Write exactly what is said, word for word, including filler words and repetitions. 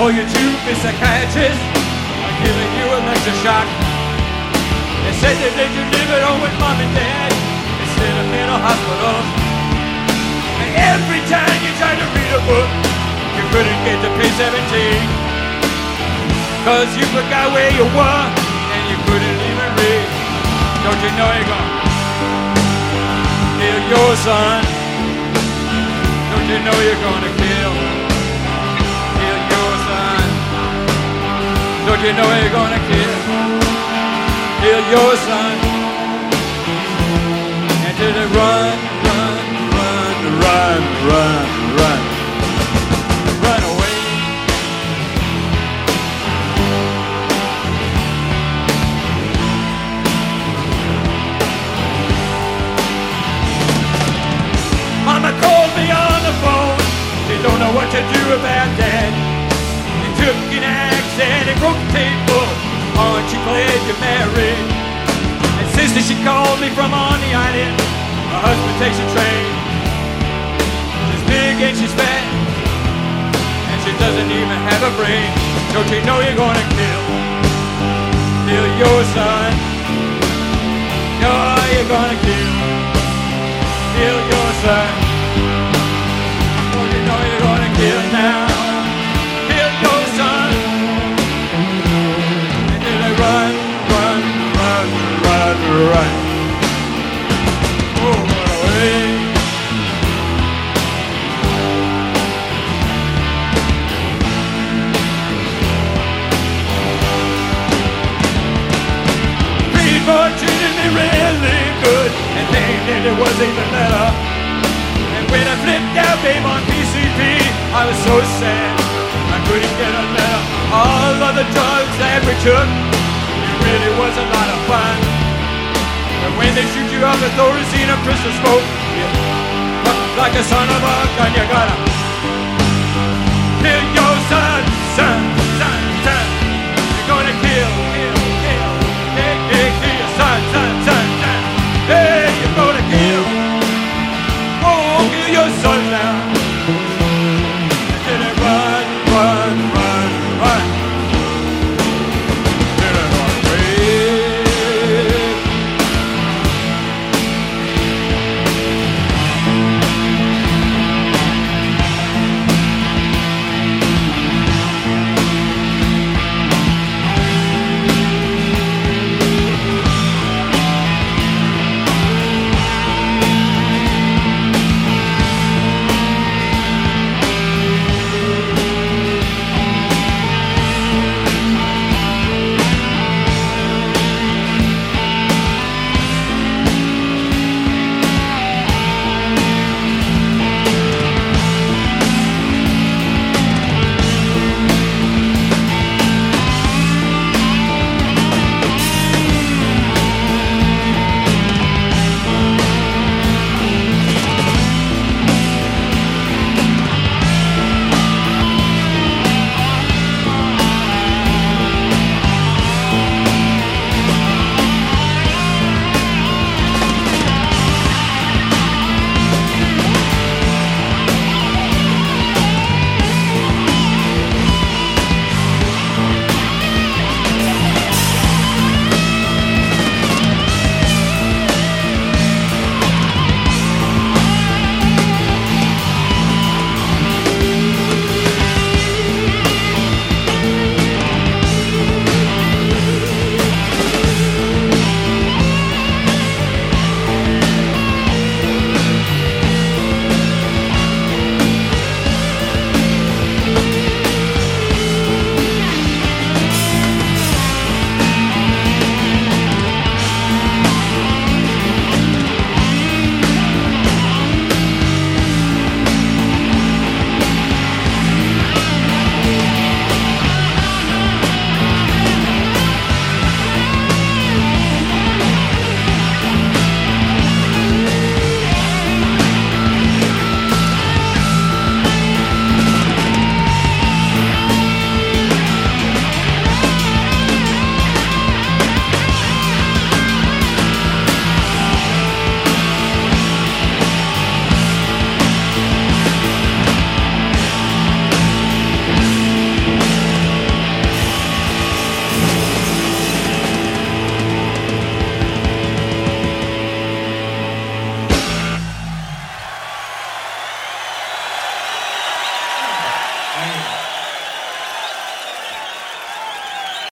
for you to be psychiatrist. I'm giving you electroshock. They said they let you live at home with mom and dad instead of mental hospitals. And every time you tried to read a book, you couldn't get to page seventeen. Cause you forgot where you were and you couldn't even read. Don't you know you're gonna kill your son? Don't you know you're gonna kill, kill your son? Don't you know you're gonna kill, kill your son? And did it run, run, run, run, run, run, run away? Mama called me on the phone. She don't know what to do about that. He took an axe and he broke the table. Aren't you glad you're married? And sister, she called me from on the island. Her husband takes a train. She's big and she's fat, and she doesn't even have a brain. Don't you know you're gonna kill, kill your son? No, you're gonna kill, kill your son. Don't you know you're gonna kill now? Kill your son. And then they run, run, run, run, run. Oh, run away. People treated me really good and named it, it was even better. And when I flipped out babe on P C P, I was so sad I couldn't get a letter. All of the drugs that we took, it really was a lot of fun. But when they shoot you up with Thorazine or crystal smoke, you look like a son of a gun. You gotta kill your son, son, son, son.